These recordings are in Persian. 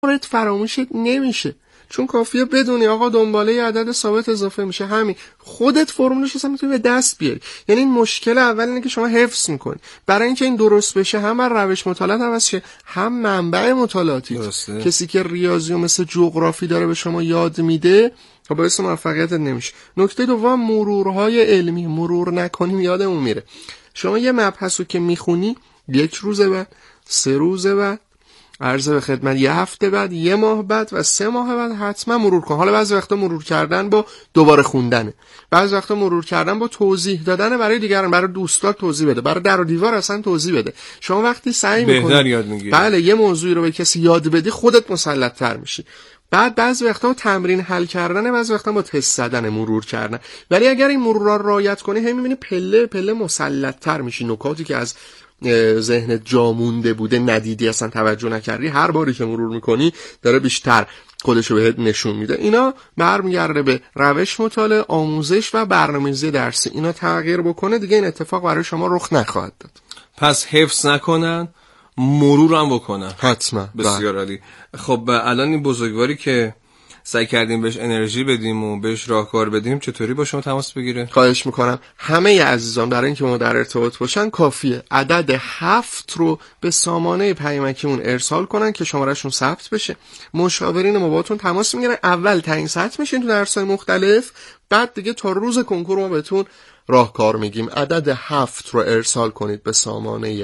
مورد فراموشت نمیشه، چون کافیه بدونی آقا دنباله عدد ثابت اضافه میشه، همین خودت فرمولش اصلا میتونی به دست بیاری. یعنی این مشکل اول اینه که شما حفظ میکنی. برای اینکه این درست بشه هم بر روش مطالعات عوض شه، هم منبع مطالعاتی. کسی که ریاضی و مثل جغرافی داره به شما یاد میده و باعث موفقیت نمیشه. نکته دوم مرورهای علمی، مرور نکنیم یادمون میره. شما یه مبحثو که میخونی 1 روز بعد، 3 روز بعد، عرض به خدمت 1 هفته بعد، 1 ماه بعد و 3 ماه بعد حتما مرور کن. حالا بعضی وقتا مرور کردن با دوباره خوندنه، بعضی وقتا مرور کردن با توضیح دادن برای دیگران، برای دوستات توضیح بده، برای در و دیوار اصلا توضیح بده. شما وقتی سعی می‌کنی بله یه موضوعی رو به کسی یاد بدی، خودت مسلط‌تر میشی. بعد بعضی وقتا تمرین حل کردن، بعضی وقتا با تست زدن، مرور کردن. ولی اگر این مرورا رو رعایت کنی، هم می‌بینی پله پله مسلط‌تر میشی. نکاتی که از ذهنت جا مونده بوده، ندیدی، اصلا توجه نکردی، هر باری که مرور میکنی داره بیشتر خودشو بهت نشون میده. اینا برمیگرده به روش مطالعه، آموزش و برنامه‌ریزی درسی. اینا تغییر بکنه دیگه این اتفاق برای شما رخ نخواهد داد. پس حفظ نکنن، مرور هم بکنن. حتما. بسیار عالی. خب الان این بزرگواری که سعی کردیم بهش انرژی بدیم و بهش راهکار بدیم، چطوری با شما تماس بگیره؟ خواهش میکنم همه عزیزان برای اینکه ما در ارتباط باشن کافیه عدد 7 رو به سامانه پیامکیمون ارسال کنن که شمارهشون ثبت بشه. مشاورین ما باهاتون تماس میگیرن، اول تعیین سطح میشین تو درس‌های مختلف، بعد دیگه تا روز کنکور ما بهتون راهکار میگیم. عدد 7 رو ارسال کنید به سامانه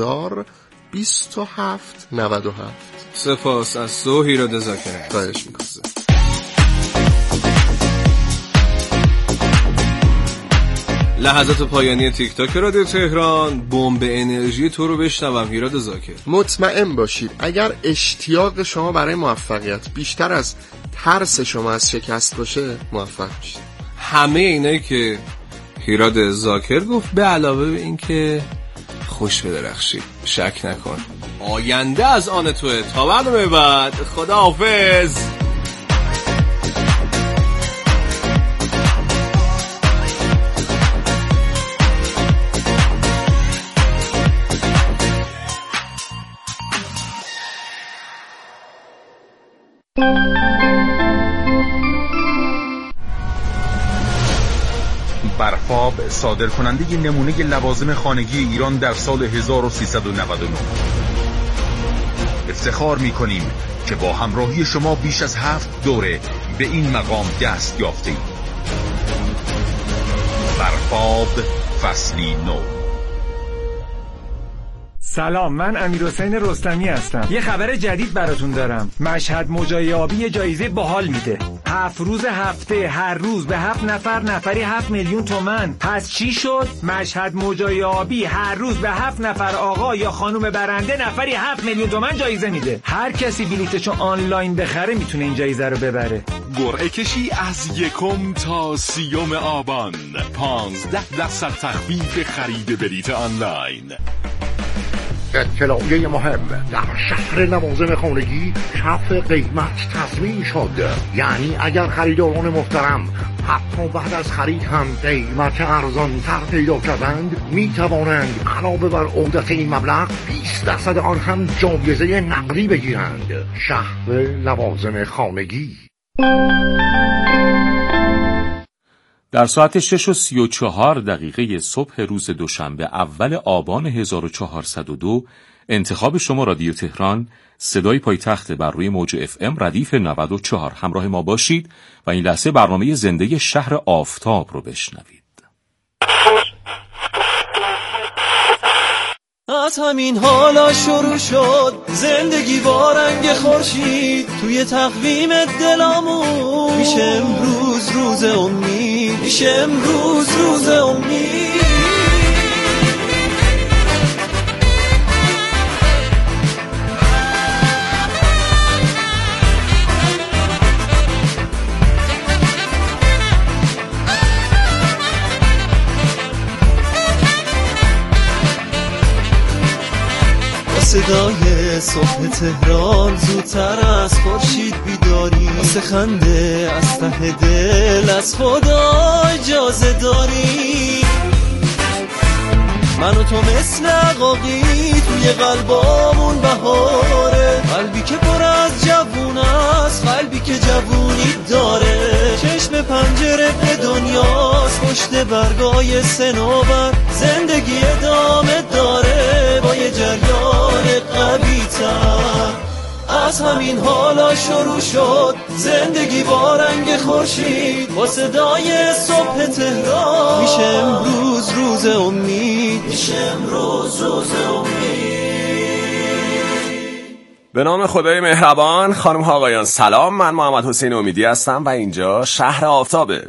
102797. سپاس از تو هیراد زاکر. خواهش میکنم. لحظات پایانی تیک تاک رادیو تهران. بمب انرژی تو رو بشنوم هیراد زاکر. مطمئن باشید اگر اشتیاق شما برای موفقیت بیشتر از ترس شما از شکست باشه، موفق میشید. همه اینایی که هیراد زاکر گفت به علاوه به این که خوش بدرخشی، شک نکن آینده از آن توه. تا برنامه بعد، خداحافظ. برفاب صادر کننده نمونه لوازم خانگی ایران در سال 1399. افتخار می‌کنیم که با همراهی شما بیش از 7 دوره به این مقام دست یافتیم. برفاب فصلی نو. سلام، من امیرحسین رستمی هستم. یه خبر جدید براتون دارم. مشهد مجای آبی یه جایزه باحال میده. 7 روز هفته، هر روز به 7 نفر، نفری 7 میلیون تومان. پس چی شد؟ مشهد مجای آبی هر روز به 7 نفر آقا یا خانم برنده نفری 7 میلیون تومان جایزه میده. هر کسی بلیتشو آنلاین بخره میتونه این جایزه رو ببره. قرعه کشی از 1 تا 30 آبان. 15% تخفیف خرید بلیت آنلاین. اطلاعیه مهم: در شهر لوازم خانگی کف قیمت تضمین شد. یعنی اگر خریداران محترم حتی بعد از خرید هم قیمت ارزان تر پیدا کردند، می توانند علاوه بر عودت این مبلغ 20% آن هم جایزه نقدی بگیرند. شهر لوازم خانگی. در ساعت 6:34 صبح روز دوشنبه اول آبان 1402 انتخاب شما رادیو تهران، صدای پایتخت بر روی موج FM ردیف 94. همراه ما باشید و این لحظه برنامه زنده شهر آفتاب رو بشنوید. از همین حالا شروع شد زندگی با رنگ خورشید، توی تقویم دلامون میشه امروز روز امید، میشه امروز روز امید. صدای صبح تهران زودتر از خورشید بیداری، واسه خنده از ته دل از خدا اجازه داری. من و تو مثل عقاقی توی قلبامون بهاره، قلبی که پر از جوون است، قلبی که جوونی داره، چشم پنجره به دنیاست، پشت برگای سنوبر زندگی ادامه داره با یه جریان قوی تر. از همین حالا شروع شد زندگی با رنگ خورشید، با صدای صبح تهران میشه امروز روز امید، میشه امروز روز امید. به نام خدای مهربان. خانم ها آقایان سلام، من محمد حسین امیدی هستم و اینجا شهر آفتابه.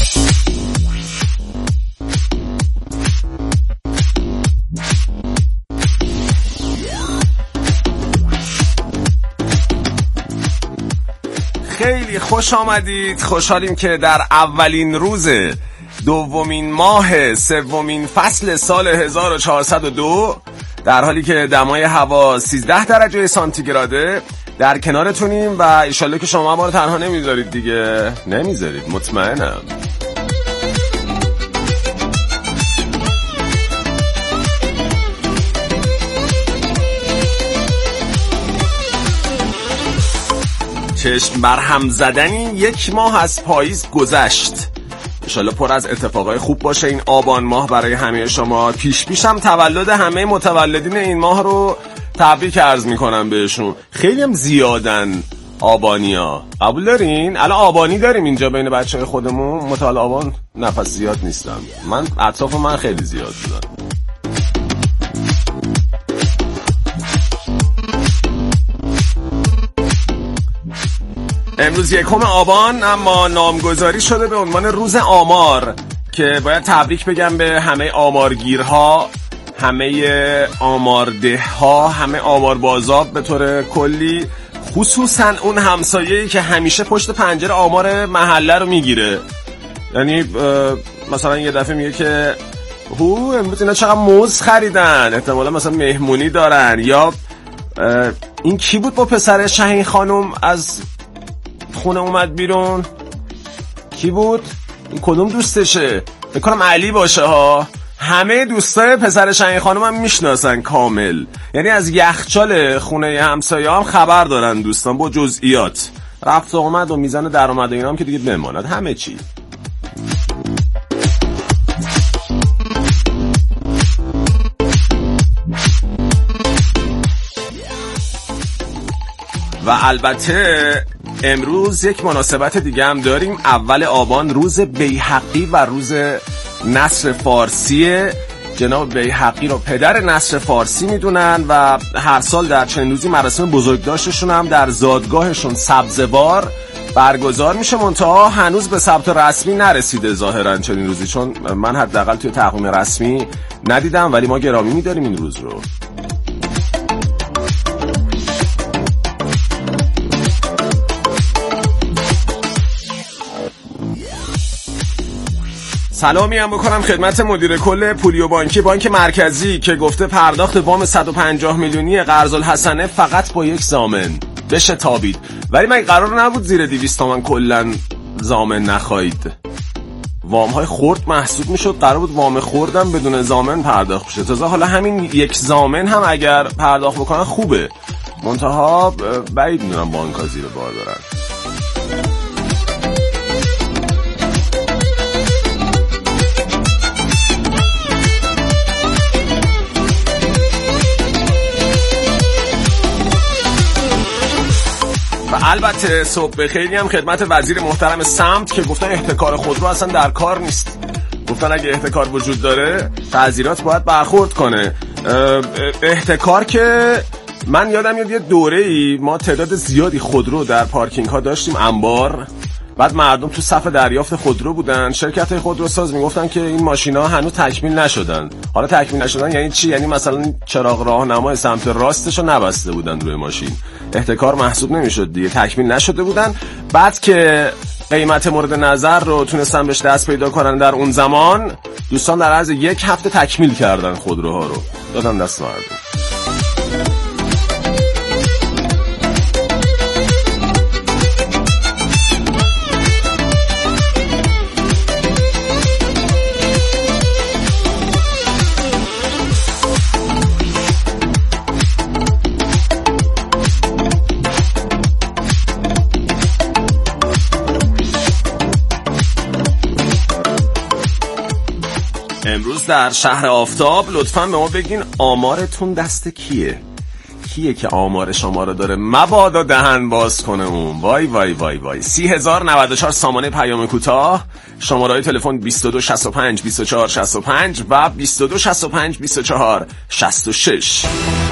خیلی خوش آمدید. خوشحالیم که در اولین روز دومین ماه سومین فصل سال 1402 در حالی که دمای هوا 13 درجه سانتیگراده در کنارتونیم و ایشالله که شما ما رو تنها نمیذارید دیگه. نمیذارید، مطمئنم. چشم برهم زدنی یک ماه از پاییز گذشت. انشالله پر از اتفاقای خوب باشه این آبان ماه برای همه شما. پیشم تولد همه متولدین این ماه رو تبریک عرض میکنم بهشون. خیلی هم زیادن آبانیا. قبول دارین؟ الان آبانی داریم اینجا بین بچه‌های خودمون. متولد آبان نفس زیاد نیستم من، اطراف من خیلی زیاد بودن. امروز 1 آبان اما نامگذاری شده به عنوان روز آمار که باید تبریک بگم به همه آمارگیرها، همه آماردهها، همه آماربازا به طور کلی، خصوصا اون همسایه‌ای که همیشه پشت پنجره آمار محله رو میگیره. یعنی مثلا یه دفعه میگه که امروز اینا چقدر موز خریدن، احتمالا مثلا مهمونی دارن. یا این کی بود با پسر شاهین خانم از خونه اومد بیرون؟ کی بود؟ این کدوم دوستشه؟ بکنم علی باشه ها. همه دوستای پسر شاهین خانم هم میشناسن کامل، یعنی از یخچال خونه همسایه هم خبر دارن دوستان با جزئیات، رفت و آمد و میزان درآمد و اینا هم که دیگه بماند همه چی. و البته امروز یک مناسبت دیگه هم داریم. اول آبان روز بیهقی و روز نثر فارسیه. جناب بیهقی رو پدر نثر فارسی میدونن و هر سال در چنین روزی مراسم بزرگداشتشون هم در زادگاهشون سبزوار برگزار میشه. منتها هنوز به ثبت رسمی نرسیده ظاهرا چنین روزی، چون من حداقل توی تقویم رسمی ندیدم، ولی ما گرامی میداریم این روز رو. سلامی هم بکنم خدمت مدیر کل پولیو بانکی بانک مرکزی که گفته پرداخت وام 150 میلیونی قرض الحسنه فقط با یک ضامن بشه تابید. ولی من قرار نبود زیر 200 تومن کلا ضامن نخواهید. وام های خرد محسوب میشد، قرار بود وام خوردم بدون ضامن پرداخت بشه. تازه حالا همین یک ضامن هم اگر پرداخت بکنن خوبه، منتها بعید میدونم بانک‌ها زیر بار دارن. البته صبح خیلی هم خدمت وزیر محترم سمت که گفتن احتکار خودرو اصلا در کار نیست. گفتن اگه احتکار وجود داره تعزیرات باید برخورد کنه. احتکار که من یادم میاد یه دوره‌ای ما تعداد زیادی خودرو در پارکینگ ها داشتیم، انبار. بعد مردم تو صف دریافت خودرو بودن، شرکت‌های خودروساز میگفتن که این ماشینا هنوز تکمیل نشدن. حالا تکمیل نشدن یعنی چی؟ یعنی مثلا چراغ راهنمای سمت راستشو نبسته بودن روی ماشین، احتکار محسوب نمیشد دیگه، تکمیل نشده بودن. بعد که قیمت مورد نظر رو تونستن بهش دست پیدا کنن در اون زمان، دوستان در عرض 1 هفته تکمیل کردن خودروها رو، دادن دست مردم. امروز در شهر آفتاب لطفاً به ما بگین آمارتون دست کیه که آمار شما رو داره مبادا دهن باز کنه اون. وای وای وای وای. 30,094 سامانه پیام کوتاه، شماره‌های تلفن 22 65 24 65 و 22 65 24 66.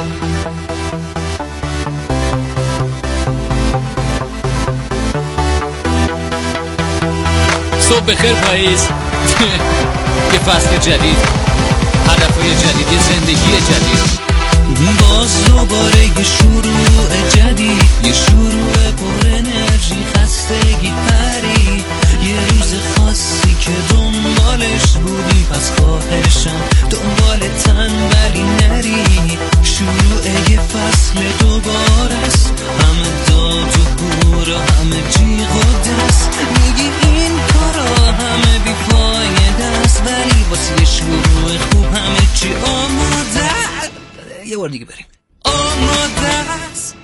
صبح بخیر پاییز. یه فصل جدید، هدفهای جدید، یه زندگی جدید، باز دوباره یه شروع جدید، یه شروع پر انرژی، خستگی پری، یه روز خاصی که دنبالش بودی، پس خواهشم دنبال تنبلی نری. شروع یه فصل دوباره است، همه داد و هور و همه جیغ و دست، میگی این کارا همه بی‌فایده است، ولی واسه یه شروع خوب همه چی آماده. یه بار دیگه بریم. آماده است.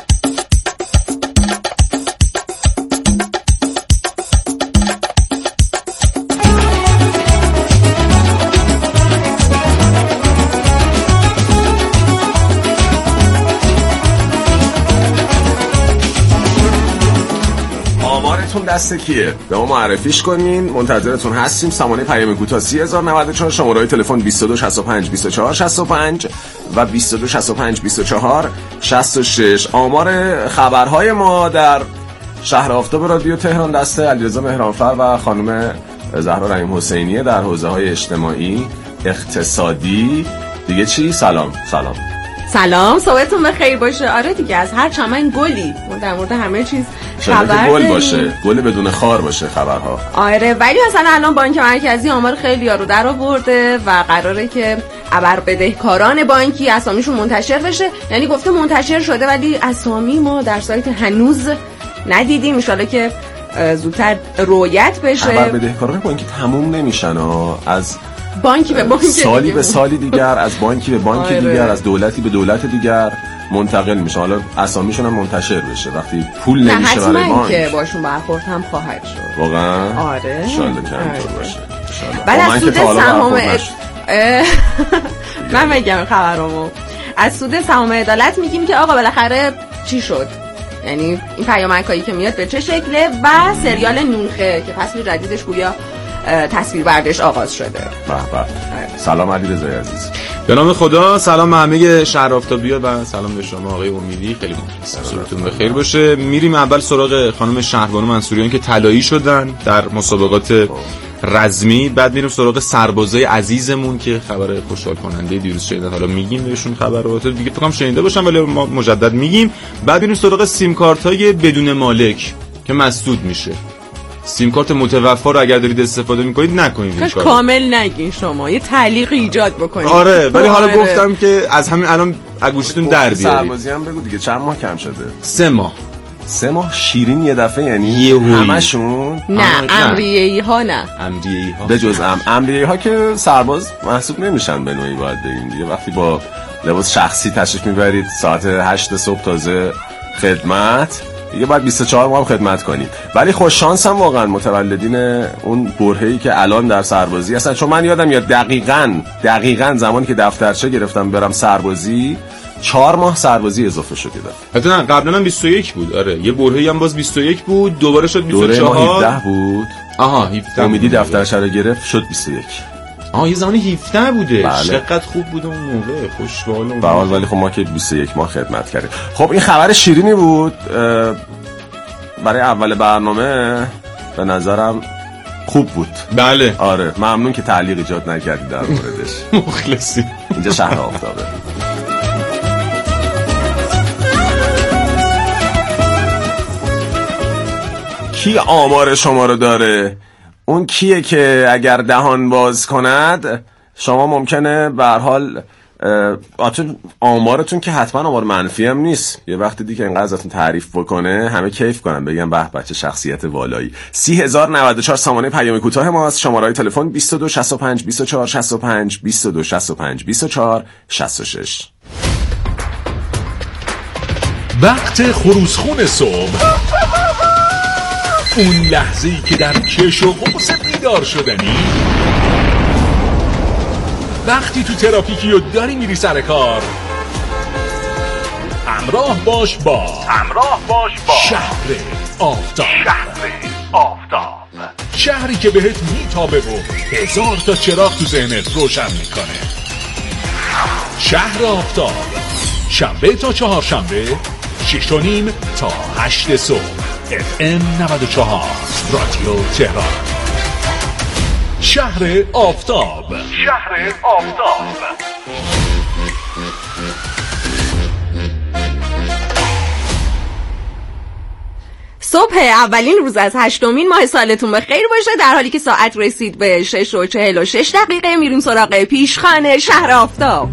آمارتون دست کیه؟ به ما معرفیش کنین. منتظرتون هستیم. سامانه پیام کوتاه 30,094، شماره‌های تلفن 22 65 24 65 و 22 65 24 66. آمار خبرهای ما در شهر آفتاب رادیو تهران دست علیرضا مهرانفر و خانم زهرا رحیم حسینیه در حوزه‌های اجتماعی، اقتصادی. دیگه چی؟ سلام. صبحتون بخیر باشه. آره دیگه، از هر چمن گلی در مورد همه چیز خبر گل باشه، گل بدون خار باشه خبرها. آره، ولی مثلا الان بانک مرکزی آمار خیلی ها رو در آورده و قراره که ابر بدهکاران بانکی اسامیشون منتشر بشه. یعنی گفته منتشر شده ولی اسامی ما در سایت هنوز ندیدیم. ان شاءالله که زودتر رویت بشه. ابر بدهکاران بانکی تموم نمیشن از بانکی به بانک، سالی به سالی دیگر، از بانکی به بانک دیگر، از دولتی به دولت دیگر منتقل میشه. حالا اسامیشون هم منتشر بشه وقتی پول نمیشه برای بانک. نه که باشون برخورد هم خواهد شد واقعا. آره ان شاءالله که همینطور باشه. بعد از سود سهام من میگم خبرامو از سود سهام عدالت میگیم که آقا بالاخره چی شد، یعنی این پیامکایی که میاد به چه شکله، و سریال نونخه که فصل جدیدش گویا تصویر بردش آغاز شده. به سلام علیرضا عزیز. به نام خدا. سلام همه شهر آفتابیا و سلام به شما آقای امیدی. خیلی مخلصم. صبحتون بخیر باشه. میریم اول سراغ خانم شهربانو منصوریان که طلایی شدن در مسابقات رزمی، بعد میریم سراغ سربازای عزیزمون که خبر خوشحال کننده دیروز شنیدن، حالا میگیم بهشون خبرات دیگه فکر کنم شنیده باشن ولی ما مجدد میگیم. بعد میریم سراغ سیم کارت های بدون مالک که مسدود میشه. سیم کارت متوفا رو اگر دارید استفاده میکنید نکنید. کاش کامل نگین شما، یه تعلیق ایجاد بکنید. آره ولی حالا گفتم که از همین الان گوشتون در بیارید. سربازی هم بگو دیگه، چند ماه کم شده؟ 3 ماه. 3 ماه شیرین یه دفعه، یعنی همشون؟ نه امریه‌ای ها، نه امریه‌ای ها به جز امریه‌ای ها که سرباز محسوب نمیشن به نوعی. باید بگیم دیگه وقتی با لباس شخصی تشریف میبرید ساعت 8 صبح تازه خدمت، دیگه باید 24 ماه هم خدمت کنید. ولی خوش شانس هم واقعا متولدین اون برهه‌ای که الان در سربازی هستن. چون من یادم میاد دقیقاً زمانی که دفترچه گرفتم برم سربازی 4 ماه سربازی اضافه شد دیدم. حتی قبلا هم 21 بود. آره یه برهه‌ای هم باز 21 بود، دوباره شد 24. دوره ما 17 بود. آها 17. امیدی دفترچه رو گرفت شد 21. یه زمانی 17 بوده. بله. چقدر خوب بود اون موقع، خوشحالم. بله ولی خب ما که 21 ماه خدمت کردیم. خب این خبر شیرینی بود برای اول برنامه، به نظرم خوب بود. بله آره ممنون که تعلیق ایجاد نکردی در موردش. مخلصی. اینجا شهر آفتابه. کی آمار شما رو داره؟ اون کیه که اگر دهان باز کند شما ممکنه به هر حال آمارتون که حتما آمار منفی هم نیست، یه وقتی دیگه اینقدر ازتون تعریف بکنه همه کیف کنن، بگن به بچه شخصیت والایی. 30,094 سامانه پیام کوتاه ما از شماره‌های تلفن 22 65 24 65 22 65 24 66. وقت خروسخون صبح، اون لحظه‌ای که در کش و قوس بیدار شدنی وقتی تو ترافیکی و داری میری سر کار، همراه باش با شهر آفتاب. شهری که بهت میتابه و 1000 تا چراغ تو ذهنت روشن میکنه. شهر آفتاب، شنبه تا چهارشنبه 6:30 تا 8 صبح، FM 94 رادیو تهران. شهر آفتاب. صبح اولین روز از 8مین ماه سالتون بخیر باشه. در حالی که ساعت رسید به 6:46 میریم سراغ پیشخوان شهر آفتاب.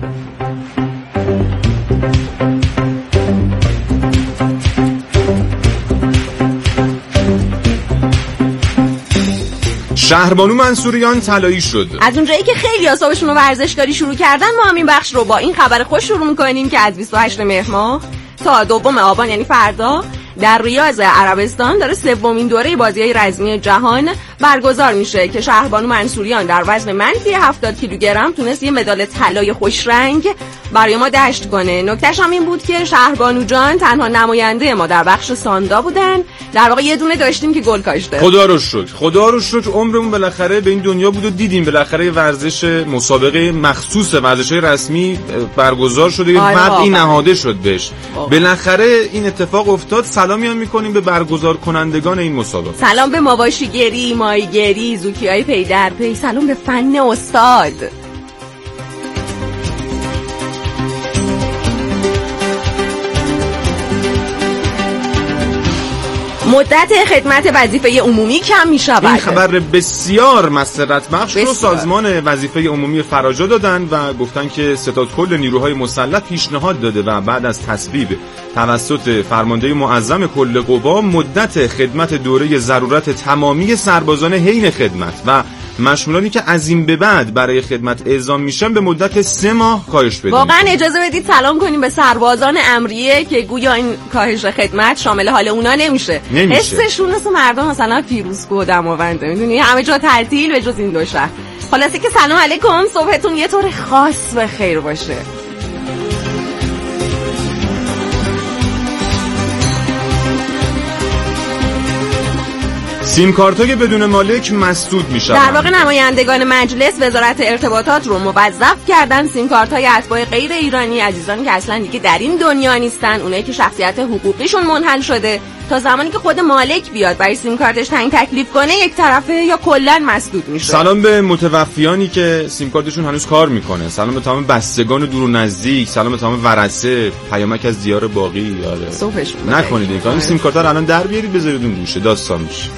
شهربانو منصوریان طلایی شد. از اونجایی که خیلی اعصابشون رو ورزشکاری شروع کردن، ما هم این بخش رو با این خبر خوش شروع می‌کنیم که از 28 مهر ماه تا 2 آبان یعنی فردا در ریاض عربستان داره 3مین دوره بازی‌های رزمی جهان برگزار میشه که شهربانو منصوریان در وزن منفی 70 کیلوگرم تونست یه مدال طلای خوش رنگ برای ما دشت کنه. نکتهش هم این بود که شهربانو جان تنها نماینده ما در بخش ساندا بودن. در واقع یه دونه داشتیم که گل کاشته. خدا رو شکر عمرمون بالاخره به این دنیا بود و دیدیم بالاخره ورزش مسابقه مخصوص ورزش‌های رسمی برگزار شده. یه وقتی نهاده شد بهش. بالاخره این اتفاق افتاد. سلامی هم می‌کنیم به برگزار کنندگان این مسابقه. سلام به ماواشیگری، ماهیگری، زوکی‌های پی در پی. سلام به فن استاد. مدت خدمت وظیفه عمومی کم می شود. این خبر بسیار مسرت بخش رو سازمان وظیفه عمومی فراجا دادن و گفتن که ستاد کل نیروهای مسلح پیشنهاد داده و بعد از تصویب توسط فرمانده معظم کل قوا مدت خدمت دوره ضرورت تمامی سربازان حین خدمت و مشمولانی که از این به بعد برای خدمت اعزام میشن به مدت 3 ماه کاهش بدیم. واقعا اجازه بدید سلام کنیم به سربازان امریه که گویا این کاهش خدمت شامل حال اونا نمیشه. حسشون مثل مردم مثلا پیروزکو و دماونده، میدونی همه جا تعطیل به جز این دو شهر. خلاصه که سلام علیکم، صبحتون یه طور خاص به خیر باشه. سیم کارت‌های بدون مالک مسدود میشن. در واقع نمایندگان مجلس وزارت ارتباطات رو موظف کردن سیم کارت‌های اتباع غیر ایرانی، عزیزانی که اصلا دیگه در این دنیا نیستن، اونایی که شخصیت حقوقیشون منحل شده، تا زمانی که خود مالک بیاد برای سیم کارتش تعیین تکلیف کنه یک طرفه یا کلا مسدود میشه. سلام به متوفیانی که سیم کارتشون هنوز کار میکنه. سلام به تمام بستگان دور و نزدیک. سلام به تمام ورثه. پیامک از دیار باقی. یاره صبحشون نکنید این کارو. سیم کارت رو الان در بیارید بذارید اون گوشه داستان میشه.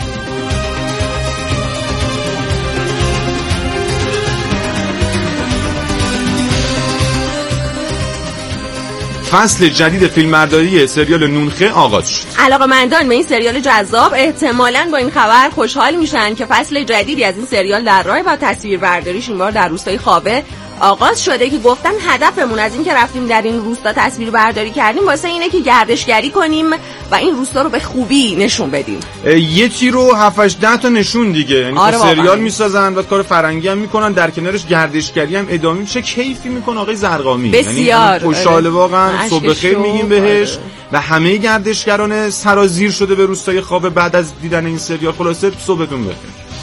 فصل جدید فیلمبرداری سریال نونخه آغاز شد. علاقه‌مندان به این سریال جذاب احتمالاً با این خبر خوشحال میشن که فصل جدیدی از این سریال در راه و تصویربرداریش این بار در روستای خاوه آغاز شده که گفتن هدفمون از این که رفتیم در این روستا تصویر برداری کردیم واسه اینه که گردشگری کنیم و این روستا رو به خوبی نشون بدیم. یه تیرو 7-8 تا نشون دیگه. یعنی سریال میسازن و کار فرنگی هم میکنن، در کنارش گردشگری هم ادامه میشه. کیفی میکنه آقای زرقامی. بسیار یعنی خوشحال واقعا. صبح بخیر میگیم بهش و همه گردشگران سرازیر شده به روستای خاوه بعد از دیدن این سریال. خلاصه صبحتون بخیر.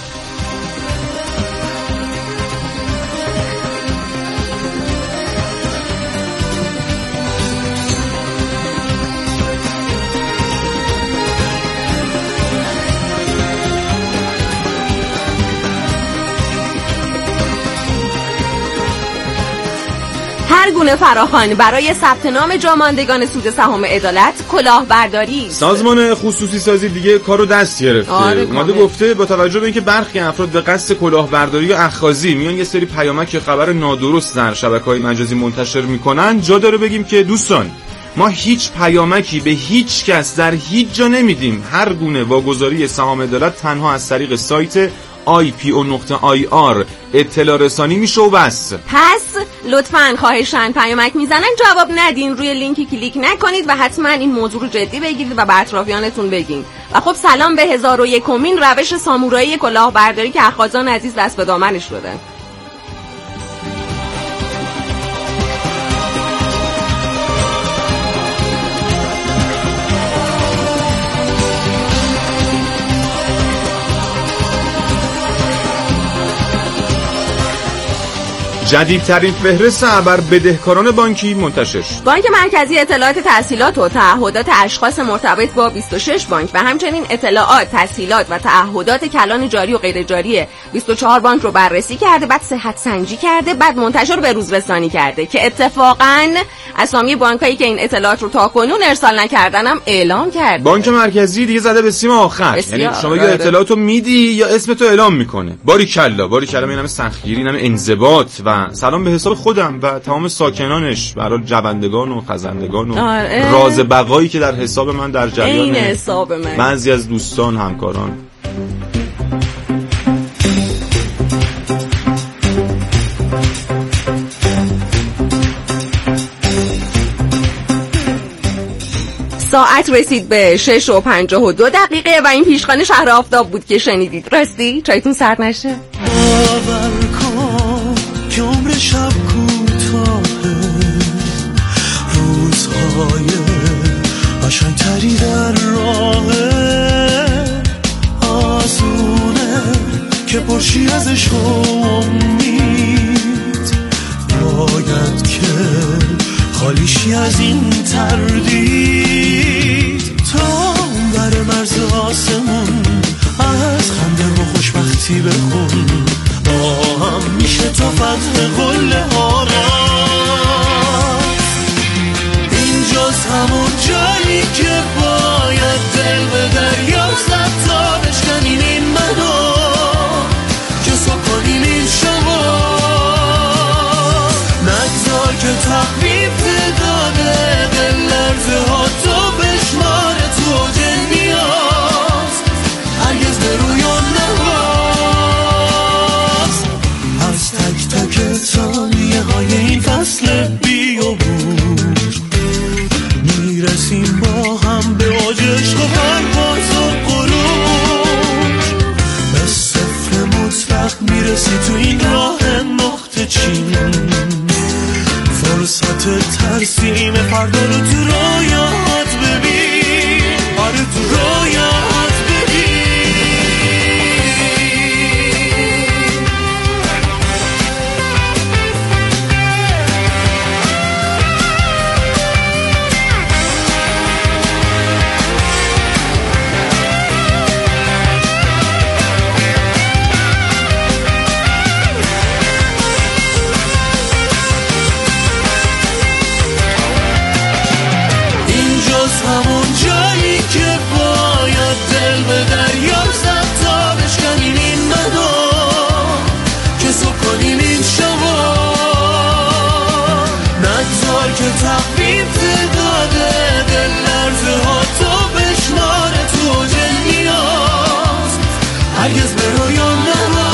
هر گونه فراخوان برای ثبت نام جاماندگان سود سهام عدالت کلاهبرداری. سازمان خصوصی سازی دیگه کارو دست گرفته. اومده گفته با توجه به اینکه برخی افراد به قصد کلاهبرداری یا اخاذی میان یه سری پیامک یا خبر نادرست در شبکه‌های مجازی منتشر میکنن، جا داره بگیم که دوستان ما هیچ پیامکی به هیچ کس در هیچ جا نمیدیم. هر گونه واگذاری سهام عدالت تنها از طریق سایت ipo.ir اطلاع رسانی میشه و بس. پس لطفاً خواهشاً پیامک میزنن جواب ندین، روی لینکی کلیک نکنید و حتما این موضوع رو جدی بگیرید و به اطرافیانتون بگین. و خب سلام به 1001مین روش سامورایی کلاهبرداری که اخاذان عزیز دست به دامنش شدن. جدیدترین فهرست ابر بدهکاران بانکی منتشر شد. بانک مرکزی اطلاعات تسهیلات و تعهدات اشخاص مرتبط با 26 بانک و همچنین اطلاعات، تسهیلات و تعهدات کلان جاری و غیر جاری 24 بانک رو بررسی کرده، بعد صحت سنجی کرده، بعد منتشر به روز رسانی کرده که اتفاقاً اسامی بانکایی که این اطلاعات رو تاکنون ارسال نکردن هم اعلام کرده. بانک مرکزی دیگه زده به سیم آخر، یعنی شما یا اطلاعاتو میدی یا اسمتو اعلام میکنه. باریکلا میگم سختگیری، نام انضباط و سلام به حساب خودم و تمام ساکنانش، برای جوندگان و خزندگان و راز بقایی که در حساب من در جریان حساب من بعضی از دوستان همکاران. ساعت رسید به 6:52 و این پیشخوان شهر آفتاب بود که شنیدید. راستی چایتون سرد نشه؟ باور کن که عمر شب کوتاهه، روزهای قشنگتری در راهه، آسونه که پرشی ازش امید، باید که خالیشی از این تردید، تا بر مرز آسمون از خنده و خوشبختی بخون، با هم میشه تا فتح قله ها را. اینجاست همون جایی که باید دل به دریا زد تا بشکنیم این منو، که سکنیم این شما، نگذار که تقریب داده دل لرزه ها تو بشماره تو جنیاز، هرگز به رویان نواز، از تک تک ثانیه های این فصل بیابور میرسیم با هم به اوج عشق و پرواز و غرور، به صفر مطلق میرسی تو این راه نقطه چین، فرصت ترسیم فردا رو تو رویات ببین، آره تو رویات ببین. همون جایی که باید دل به دریا زد تا بشکنیم این منو، که سکنیم این شما، نگذار که تقریب داده دل لرزه ها تو بشماره تو جنیاز، هرگز به رویان نواز.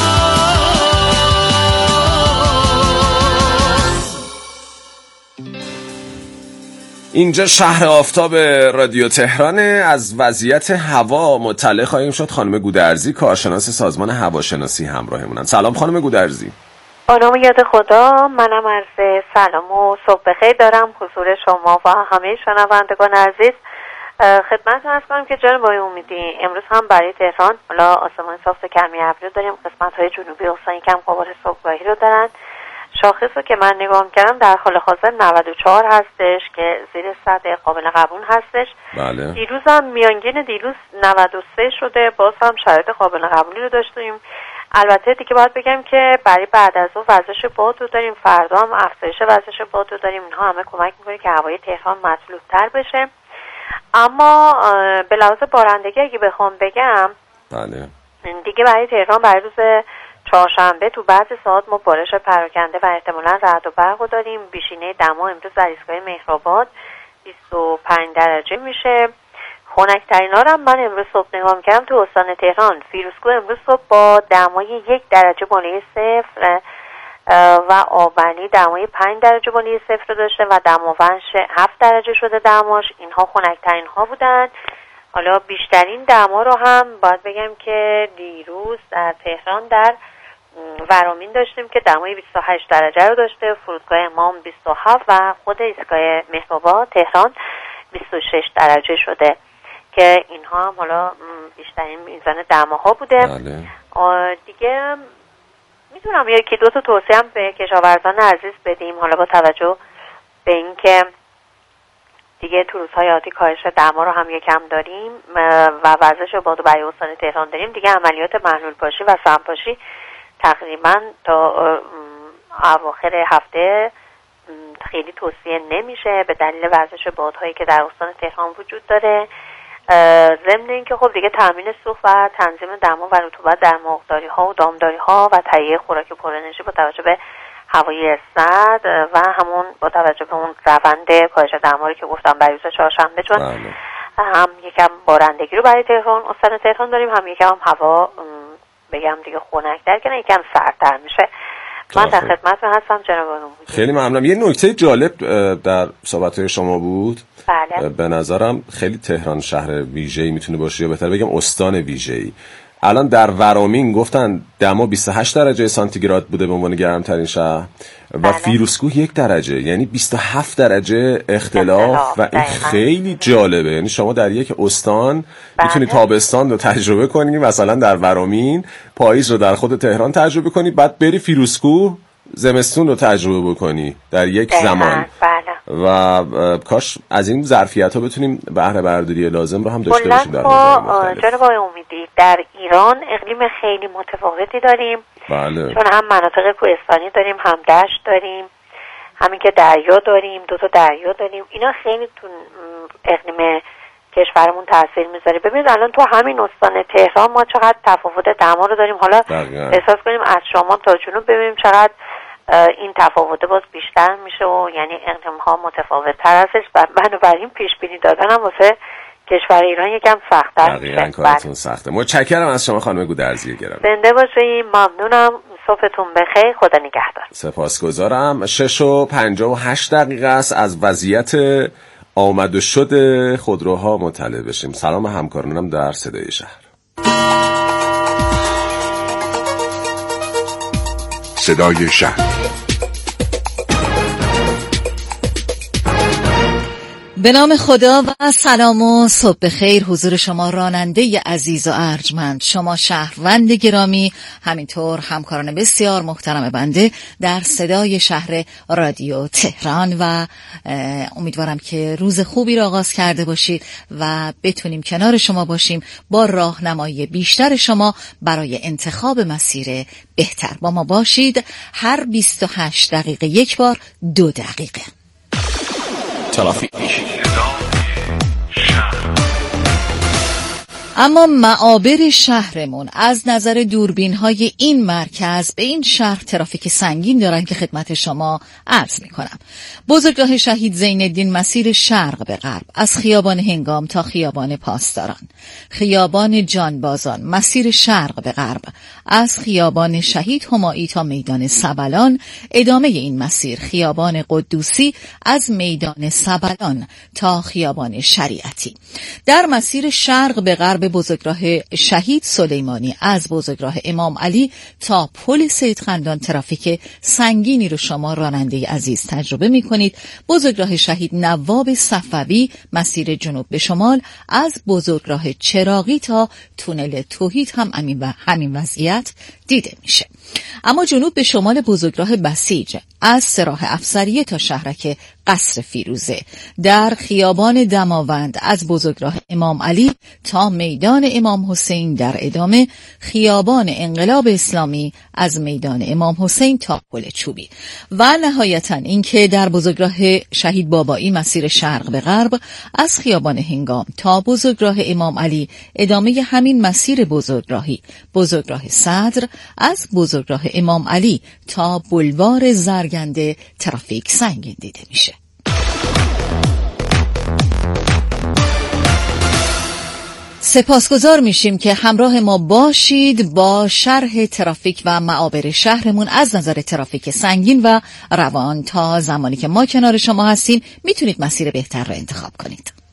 اینجا شهر آفتاب رادیو تهران. از وضعیت هوا مطلع خواهیم شد. خانم گودرزی کارشناس سازمان هواشناسی همراهمونن. سلام خانم گودرزی. با نام یاد خدا، منم عرض سلام و صبح بخیر دارم حضور شما و همه شنوندگان عزیز. خدمتتون عرض کنم که جناب آقای امیدی، امروز هم برای تهران حالا آسمان صاف کمی ابری داریم، قسمت‌های جنوبی استان کم غبار صبحگاهی رو دارن. شاخص رو که من نگاه کردم در حال حاضر 94 هستش که زیر سطح قابل قبول هستش. بله. دیروز هم میانگین دیروز 93 شده، باز هم شرایط قابل قبولی رو داشتیم. البته دیگه باید بگم که برای بعد از اون وزش باد رو داریم، فردا هم افزایش وزش باد رو داریم. اینها همه کمک میکنه که هوای تهران مطلوب‌تر بشه. اما به لحاظ بارندگی اگه بخوام بگم، بله، دیگه برای تهران برای روز چهارشنبه تو بعضی ساعات ما بارش پراکنده و احتمالاً رعد و برق داریم. بیشینه دما امروز در ایستگاه مهرآباد 25 درجه میشه. خنک‌ترین ها رو من امروز صبح نگاه می‌کردم تو استان تهران. فیروزکوه امروز صبح با دمای 1 درجه بالای صفر و آبنی دمای 5 درجه بالای صفر داشته و دماوند 7 درجه شده دماش. اینها خنک‌ترین ها بودن. حالا بیشترین دما رو هم باید بگم که دیروز در تهران در ورامین داشتیم که دمای 28 درجه رو داشته، فرودگاه امام 27 و خود ایستگاه مهرآباد تهران 26 درجه شده که اینها هم حالا بیشترین میزان دماها بوده. بله. دیگه میتونم یکی دو تا توصیه هم به کشاورزان عزیز بدیم، حالا با توجه به اینکه دیگه تو روزهای آتی کاهش دما رو هم یکم داریم و وزش باد و برگ استان تهران داریم، دیگه عملیات محلول پاشی و سمپاشی تقریبا تا اواخر هفته خیلی توصیه نمیشه به دلیل وزش بادهایی که در استان تهران وجود داره. ضمن اینکه خب دیگه تامین سوخت و تنظیم دما و رطوبت در مرغداری ها و دامداری ها و تهیه خوراک پر انرژی با توجه به هوای سرد و همون با توجه به اون روند کاهش دما که گفتم برای روز چهارشنبه، چون هم یکم بارندگی رو برای تهران استان تهران داریم، هم یکم هم هوا بگم دیگه خنک‌تر که نه یکم سردتر میشه. من در خدمتتون هستم جناب عمومی. خیلی ممنونم. یه نکته جالب در صحبت‌های شما بود. بله. به نظرم خیلی تهران شهر ویژه‌ای میتونه باشه، یا بهتر بگم استان ویژه‌ای. الان در ورامین گفتن دما 28 درجه سانتیگراد بوده به عنوان گرمترین شهر و فیروزکوه 1 درجه، یعنی 27 درجه اختلاف و این خیلی جالبه. یعنی شما در یک استان میتونید تابستان رو تجربه کنید، مثلا در ورامین پاییز رو در خود تهران تجربه کنید، بعد بری فیروزکوه زمستون رو تجربه بکنی در یک زمان. و کاش از این ظرفیت ها بتونیم بهره برداری لازم رو هم داشته باشیم. در جناب امیدی در ایران اقلیم خیلی متفاوتی داریم. بله. چون هم مناطق کوهستانی داریم، هم دشت داریم، همین که دریا داریم، 2 تا دریا داریم. اینا خیلی تو اقلیم کشورمون تاثیر میذاره. ببینید الان تو همین استان تهران ما چقدر تفاوت دما رو داریم. حالا احساس کنیم از شمال تا جنوب ببینیم چقدر این تفاوت باز بیشتر میشه و یعنی اقلیم ها متفاوت تر هستش و بنابراین پیش بینی دادن هم واسه کشور ایران یکم سخت‌تر میشه. دقیقاً کارتون سخته. متشکرم از شما خانم گودرزی گرامی. زنده باشید. ممنونم. صبحتون بخیر. خدا نگهدار. سپاسگزارم. 6:58 است. از وضعیت آمد و شد خودروها مطلع بشیم. سلام همکارانم در صدای شهر. صدای شهر. به نام خدا و سلام و صبح بخیر حضور شما راننده عزیز و ارجمند، شما شهروند گرامی، همینطور همکاران بسیار محترم بنده در صدای شهر رادیو تهران و امیدوارم که روز خوبی را آغاز کرده باشید و بتونیم کنار شما باشیم با راهنمایی بیشتر شما برای انتخاب مسیر بهتر. با ما باشید هر 28 دقیقه یک بار 2 دقیقه. ترافیک. اما معابر شهرمون از نظر دوربین‌های این مرکز به این شهر ترافیک سنگین دارن که خدمت شما عرض می‌کنم. بزرگراه شهید زین‌الدین مسیر شرق به غرب از خیابان هنگام تا خیابان پاسداران، خیابان جانبازان مسیر شرق به غرب از خیابان شهید همایی تا میدان سبلان، ادامه این مسیر خیابان قدوسی از میدان سبلان تا خیابان شریعتی. در مسیر شرق به غرب بزرگراه شهید سلیمانی از بزرگراه امام علی تا پل سید خندان ترافیک سنگینی رو شما راننده عزیز تجربه می کنید. بزرگراه شهید نواب صفوی مسیر جنوب به شمال از بزرگراه چراغی تا تونل توحید هم همین وضعیت دیده میشه. اما جنوب به شمال بزرگراه بسیج از سراح افسریه تا شهرک قصر فیروزه، در خیابان دماوند از بزرگراه امام علی تا میدان امام حسین، در ادامه خیابان انقلاب اسلامی از میدان امام حسین تا پل چوبی و نهایتاً اینکه در بزرگراه شهید بابایی مسیر شرق به غرب از خیابان هنگام تا بزرگراه امام علی ادامه همین مسیر بزرگراهی بزرگراه صدر از بزرگراه امام علی تا بولوار زرگنده ترافیک سنگین دیده میشه. سپاسگزار میشیم که همراه ما باشید با شرح ترافیک و معابر شهرمون از نظر ترافیک سنگین و روان. تا زمانی که ما کنار شما هستیم میتونید مسیر بهتر را انتخاب کنید.